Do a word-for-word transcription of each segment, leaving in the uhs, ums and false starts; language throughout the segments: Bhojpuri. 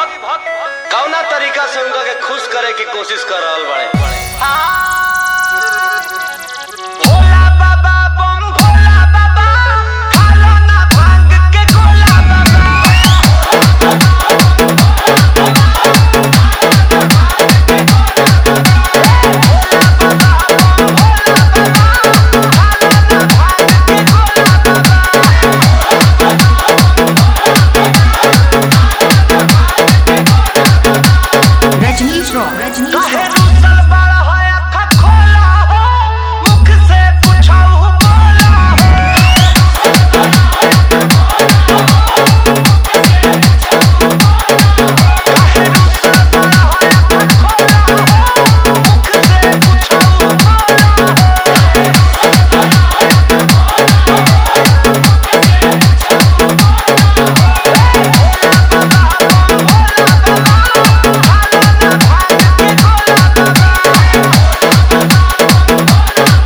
कौना तरीका से उनका के खुश करे की कोशिश कर रहल बाड़े। भोला बाबा बम भोला बाबा खाला ना भांग के गोला बाबा। रजनीश रॉ रजनीश रॉ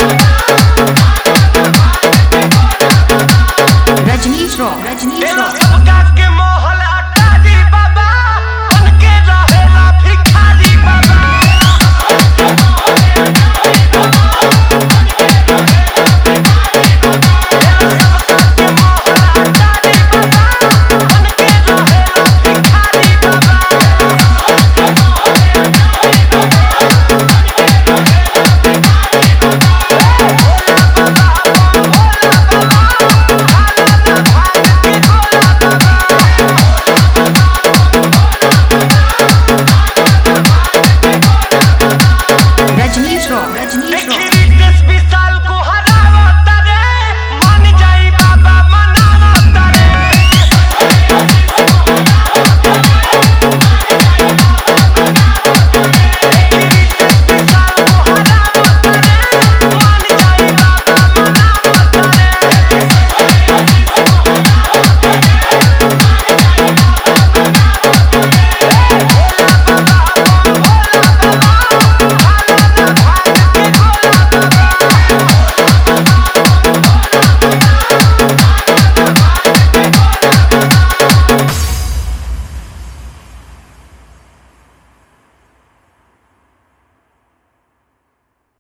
रजनीश रॉ रजनीश रॉ